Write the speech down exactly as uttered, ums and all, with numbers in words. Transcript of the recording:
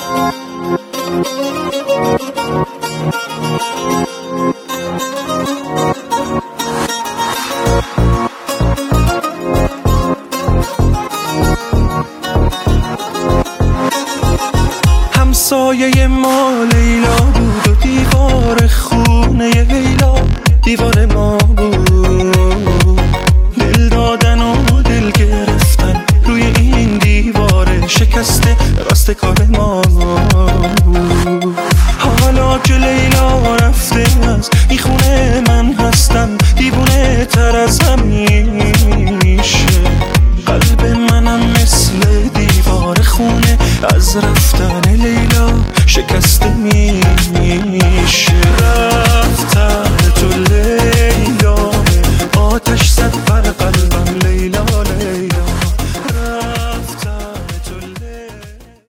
همسایه ما لیلا بود و دیوار خونه لیلا دیوار ما بود. دل دادن و دل گرفتن روی این دیوار شکسته راست کار ما بود. حالا که لیلا رفته از این خونه من هستم دیوونه تر از همیشه. قلب منم مثل دیوار خونه از رفتن لیلا شکسته میشه.